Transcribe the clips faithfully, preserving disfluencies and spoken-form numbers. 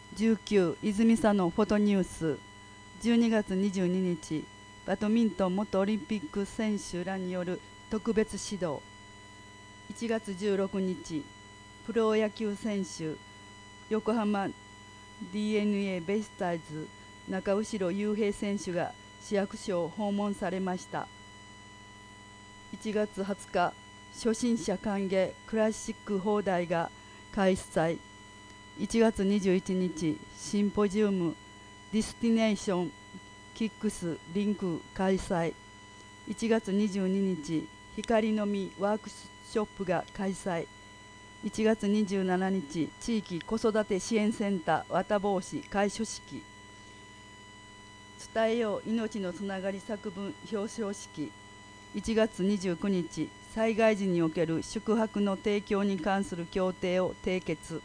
じゅうきゅう泉佐野フォトニュース。じゅうにがつにじゅうににち、バドミントン元オリンピック選手らによる特別指導。いちがつじゅうろくにち、プロ野球選手横浜 ディーエヌエー ベイスターズ中後雄平選手が市役所を訪問されました。いちがつはつか、初心者歓迎クラシック放題が開催。いちがつにじゅういちにち、シンポジウムディスティネーションキックスリンク開催。いちがつにじゅうににち、光の実ワークショップが開催。いちがつにじゅうしちにち、地域子育て支援センター綿帽子開所式。伝えよう命のつながり作文表彰式。いちがつにじゅうくにち、災害時における宿泊の提供に関する協定を締結。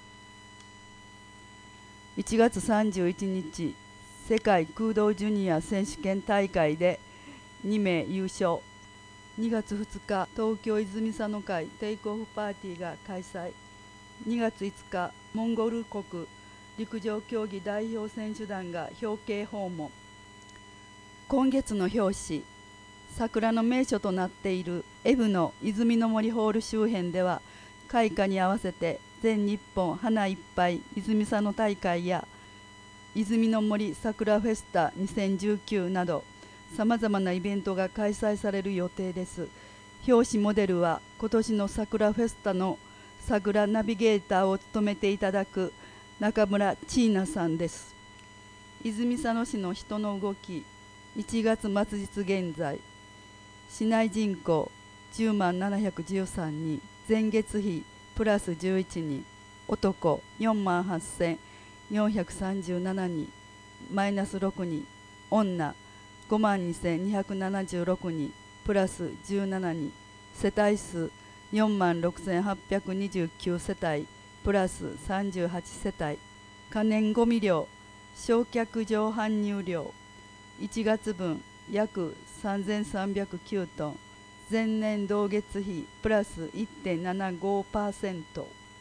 いちがつさんじゅういちにち、世界空洞ジュニア選手権大会でにめい優勝。にがつふつか、東京泉佐野会テイクオフパーティーが開催。にがついつか、モンゴル国陸上競技代表選手団が表敬訪問。今月の表紙、桜の名所となっているエブの泉の森ホール周辺では、開花に合わせて全日本花いっぱい泉佐野大会や泉の森桜フェスタにせんじゅうきゅうなどさまざまなイベントが開催される予定です。表紙モデルは今年の桜フェスタの桜ナビゲーターを務めていただく中村チーナさんです。泉佐野市の人の動き。いちがつ末日現在、市内人口じゅうまんななひゃくじゅうさんにん、前月比プラスじゅういちにん、男よんまんはっせんよんひゃくさんじゅうななにん、マイナスろくにん、女ごまんにせんにひゃくななじゅうろくにん、プラスじゅうななにん、世帯数よんまんろくせんはっぴゃくにじゅうきゅう世帯、プラスさんじゅうはち世帯。可燃ごみ量、焼却場搬入量、いちがつぶん約さんぜんさんびゃくきゅうトン、前年同月比プラス いってんななごパーセント。